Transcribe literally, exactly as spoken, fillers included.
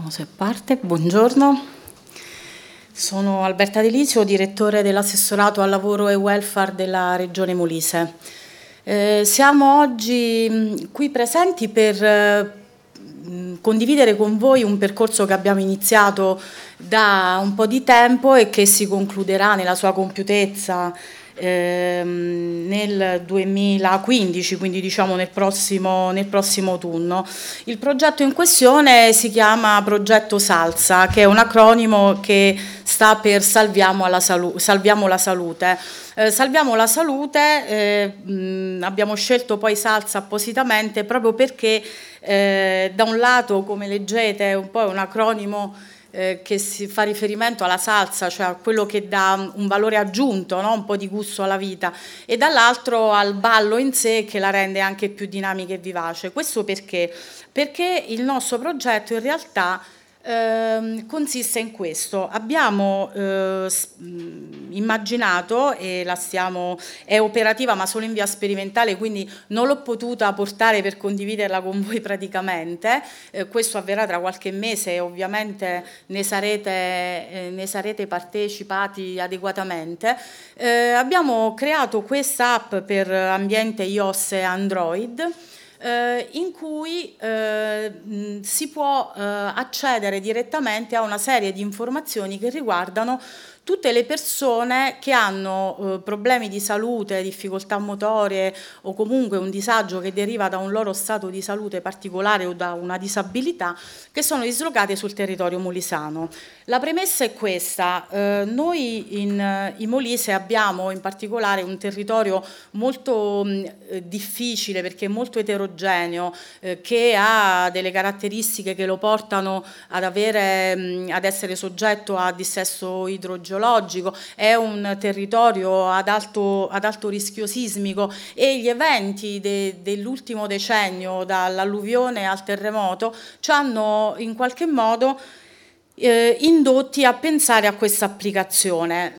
Vediamo se parte. Buongiorno, sono Alberta Delisio, direttore dell'assessorato al lavoro e welfare della Regione Molise. Eh, siamo oggi qui presenti per eh, condividere con voi un percorso che abbiamo iniziato da un po' di tempo e che si concluderà nella sua compiutezza ehm, nel duemilaquindici, quindi diciamo nel prossimo, nel prossimo autunno. Il progetto in questione si chiama Progetto SALSA, che è un acronimo che sta per Salviamo la, Salu- Salviamo la Salute. Eh, salviamo la salute, eh, mh, abbiamo scelto poi SALSA appositamente proprio perché eh, da un lato, come leggete, è un po' un acronimo eh, che si fa riferimento alla salsa, cioè a quello che dà un valore aggiunto, no? Un po' di gusto alla vita, e dall'altro al ballo in sé che la rende anche più dinamica e vivace. Questo perché? Perché il nostro progetto in realtà Eh, consiste in questo. Abbiamo eh, immaginato, e la stiamo, è operativa ma solo in via sperimentale, quindi non l'ho potuta portare per condividerla con voi praticamente, eh, questo avverrà tra qualche mese e ovviamente ne sarete, eh, ne sarete partecipati adeguatamente. Eh, abbiamo creato questa app per ambiente iOS e Android, Eh, in cui eh, mh, si può eh, accedere direttamente a una serie di informazioni che riguardano tutte le persone che hanno eh, problemi di salute, difficoltà motorie o comunque un disagio che deriva da un loro stato di salute particolare o da una disabilità, che sono dislocate sul territorio molisano. La premessa è questa: eh, noi in, in Molise abbiamo in particolare un territorio molto mh, difficile perché è molto eterogeneo, eh, che ha delle caratteristiche che lo portano ad, avere, mh, ad essere soggetto a dissesto idrogeologico. È un territorio ad alto, ad alto rischio sismico e gli eventi de, dell'ultimo decennio, dall'alluvione al terremoto, ci hanno in qualche modo Eh, indotti a pensare a questa applicazione.